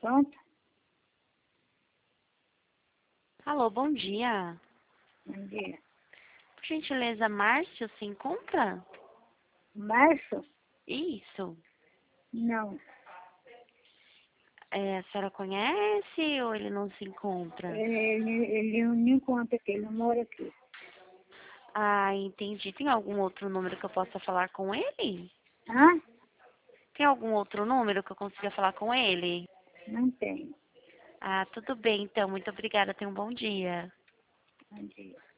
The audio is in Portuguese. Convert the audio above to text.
Pronto? Alô, bom dia. Bom dia. Por gentileza, Márcio se encontra? Março? Isso. Não. A senhora conhece ou ele não se encontra? Ele não me encontra aqui, ele não mora aqui. Ah, entendi. Tem algum outro número que eu possa falar com ele? Hã? Tem algum outro número que eu consiga falar com ele? Não tem. Ah, tudo bem então. Muito obrigada. Tenha um bom dia. Bom dia.